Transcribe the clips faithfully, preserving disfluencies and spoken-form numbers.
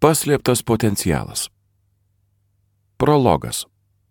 Paslėptas potencialas. Prologas.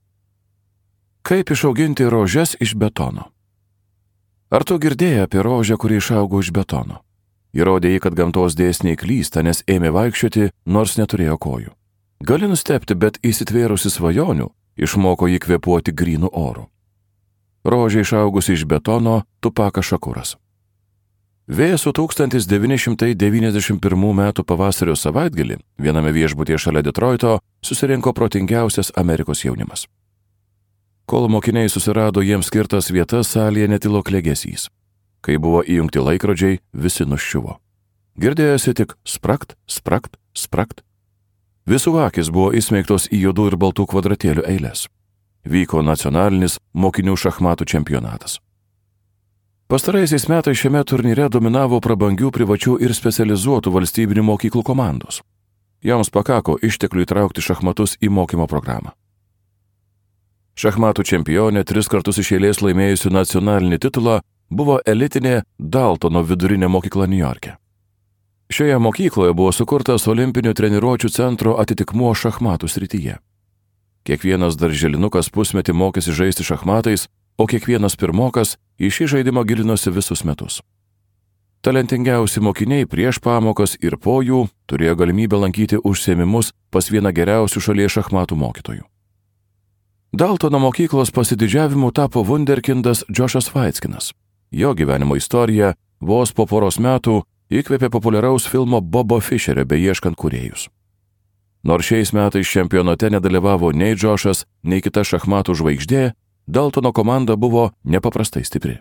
Kaip išauginti rožes iš betono? Ar tu girdėjai apie rožę, kuri išaugo iš betono? Įrodė jį, kad gamtos dėsniai klysta, nes ėmė vaikščioti, nors neturėjo kojų. Gali nustebti, bet įsitvėrusi svajonių, išmoko jį kvėpuoti grynų orų. Rožė išaugusi iš betono Tupakas Šakuras. Vėsų tūkstantis devyni šimtai devyniasdešimt pirmų metų pavasario savaitgalį viename viešbutyje šalia Detroito susirinko protingiausias Amerikos jaunimas. Kol mokiniai susirado jiems skirtas vietas, salėje netilo klegesys. Kai buvo įjungti laikrodžiai, visi nuščiuvo. Girdėjosi tik sprakt, sprakt, sprakt. Visų akys buvo įsmeigtos į juodų ir baltų kvadratėlių eiles. Vyko nacionalinis mokinių šachmatų čempionatas. Pastaraisiais metais šiame turnyre dominavo prabangių privačių ir specializuotų valstybinių mokyklų komandos. Joms pakako išteklių įtraukti šachmatus į mokymo programą. Šachmatų čempionė, tris kartus iš eilės laimėjusi nacionalinį titulą, buvo elitinė Daltono vidurinė mokykla Niujorke. Šioje mokykloje buvo sukurtas olimpinių treniruočių centro atitikmuo šachmatų srityje. Kiekvienas darželinukas pusmetį mokėsi žaisti šachmatais, o kiekvienas pirmokas į šį žaidimą gilinosi visus metus. Talentingiausi mokiniai prieš pamokas ir po jų turėjo galimybę lankyti užsiėmimus pas vieną geriausių šalies šachmatų mokytojų. Daltono mokyklos pasididžiavimu tapo vunderkindas Džošas Vaitskinas. Jo gyvenimo istorija vos po poros metų įkvėpė populiaraus filmo Bobo Fišerio beieškant kūrėjus. Nors šiais metais čempionate nedalyvavo nei Džošas, nei kita šachmatų žvaigždė, Daltono komanda buvo nepaprastai stipri.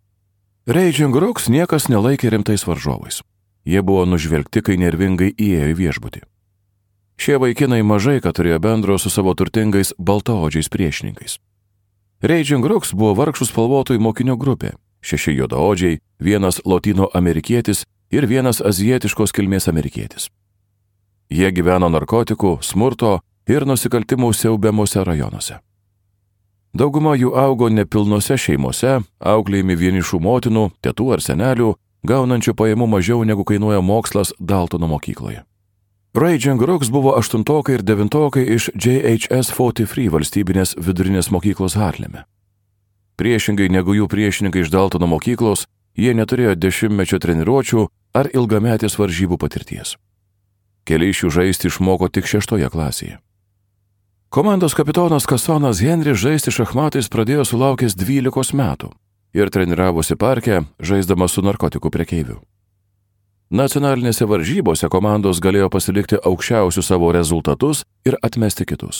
Raging Rooks niekas nelaikė rimtais varžovais. Jie buvo nužvelgti, kai nervingai įėjo į viešbutį. Šie vaikinai mažai ką turėjo bendro su savo turtingais baltaodžiais priešininkais. Raging Rooks buvo vargšų spalvotojų mokinių grupė, šeši juodaodžiai, vienas lotynų amerikietis ir vienas azijietiškos kilmės amerikietis. Jie gyveno narkotikų, smurto ir nusikaltimų siaubiamuose rajonuose. Dauguma jų augo nepilnose šeimose, auklėjami vienišų motinų, tetų ar senelių, gaunančių pajamų mažiau negu kainuoja mokslas Daltono mokykloje. Raging Rooks buvo aštuntokai ir devintokai iš J H S keturiasdešimt trys valstybinės vidurinės mokyklos Harleme. Priešingai negu jų priešininkai iš Daltono mokyklos, jie neturėjo dešimtmečio treniruočių ar ilgametės varžybų patirties. Keli iš jų žaisti išmoko tik šeštoje klasėje. Komandos kapitonas Kasonas Henris žaisti šachmatais pradėjo sulaukęs dvylikos metų ir treniravosi parke, žaisdamas su narkotikų prekeiviu. Nacionalinėse varžybose komandos galėjo pasilikti aukščiausius savo rezultatus ir atmesti kitus.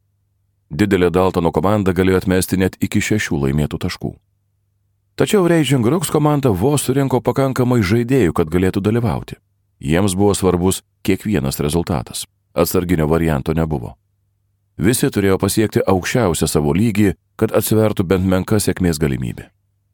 Didelė Daltono komanda galėjo atmesti net iki šešių laimėtų taškų. Tačiau Raging Rooks komanda vos surinko pakankamai žaidėjų, kad galėtų dalyvauti. Jiems buvo svarbus kiekvienas rezultatas. Atsarginio varianto nebuvo. Visi turėjo pasiekti aukščiausią savo lygį, kad atsivertų bent menka sėkmės galimybė.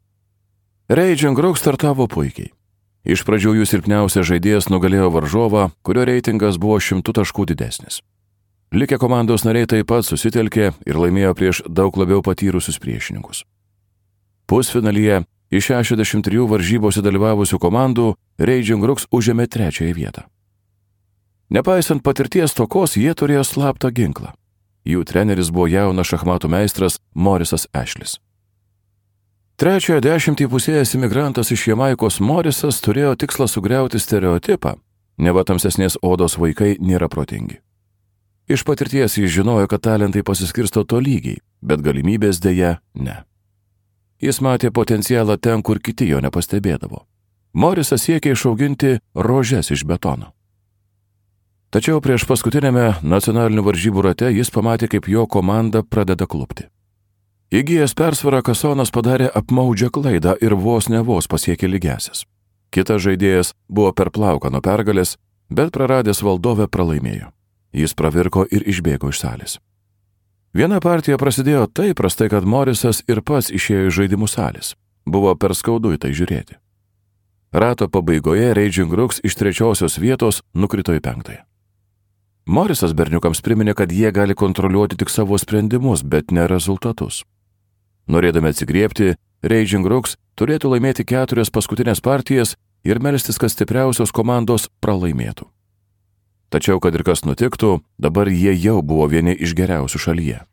Raging Rooks startavo puikiai. Iš pradžių jų silpniausias žaidėjas nugalėjo varžovą, kurio reitingas buvo šimtų taškų didesnis. Likę komandos nariai taip pat susitelkė ir laimėjo prieš daug labiau patyrusius priešininkus. Pusfinalyje iš šešiasdešimt trijų varžybose dalyvavusių komandų Raging Rooks užėmė trečiąją vietą. Nepaisant patirties stokos, jie turėjo slaptą ginklą. Jų treneris buvo jaunas šachmatų meistras Morisas Ešlis. Trečiojo dešimtį pusėjęs imigrantas iš Jamaikos Morisas turėjo tikslą sugriauti stereotipą, neva tamsesnės odos vaikai nėra protingi. Iš patirties jis žinojo, kad talentai pasiskirsto tolygiai, bet galimybės dėja ne. Jis matė potencialą ten, kur kiti jo nepastebėdavo. Morisas siekė išauginti rožes iš betono. Tačiau prieš paskutinėme nacionalinių varžybų rate jis pamatė, kaip jo komanda pradeda klupti. Įgijęs persvarą, Kasonas padarė apmaudžią klaidą ir vos ne vos pasiekė lygiąsias. Kitas žaidėjas buvo per plauką nuo pergalės, bet praradęs valdovę pralaimėjo. Jis pravirko ir išbėgo iš salės. Viena partija prasidėjo taip prastai, kad Morisas ir pats išėjo iš žaidimų salės. Buvo per skaudu į tai žiūrėti. Rato pabaigoje Raging Rooks iš trečiosios vietos nukrito į penktąją. Morisas berniukams priminė, kad jie gali kontroliuoti tik savo sprendimus, bet ne rezultatus. Norėdami atsigriebti, Raging Rooks turėtų laimėti keturias paskutinės partijas ir melstis, kad stipriausios komandos pralaimėtų. Tačiau, kad ir kas nutiktų, dabar jie jau buvo vieni iš geriausių šalyje.